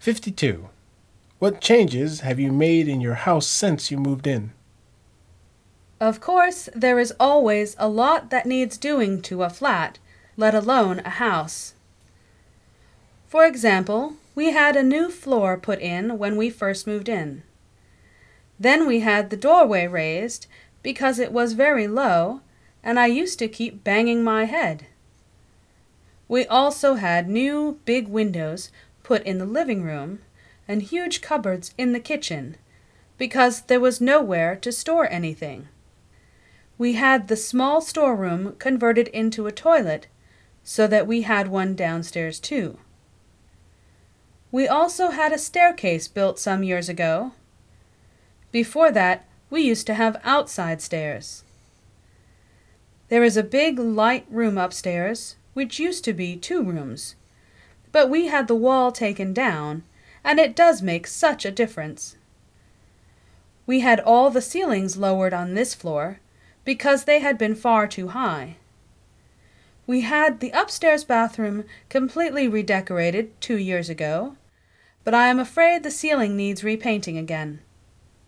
52. What changes have you made in your house since you moved in? Of course, there is always a lot that needs doing to a flat, let alone a house. For example, we had a new floor put in when we first moved in. Then we had the doorway raised because it was very low and I used to keep banging my head. We also had new big windows put in the living room and huge cupboards in the kitchen because there was nowhere to store anything. We had the small storeroom converted into a toilet so that we had one downstairs too. We also had a staircase built some years ago. Before that, we used to have outside stairs. There is a big light room upstairs, which used to be 2 rooms, but we had the wall taken down, and it does make such a difference. We had all the ceilings lowered on this floor because they had been far too high. We had the upstairs bathroom completely redecorated 2 years ago, but I am afraid the ceiling needs repainting again.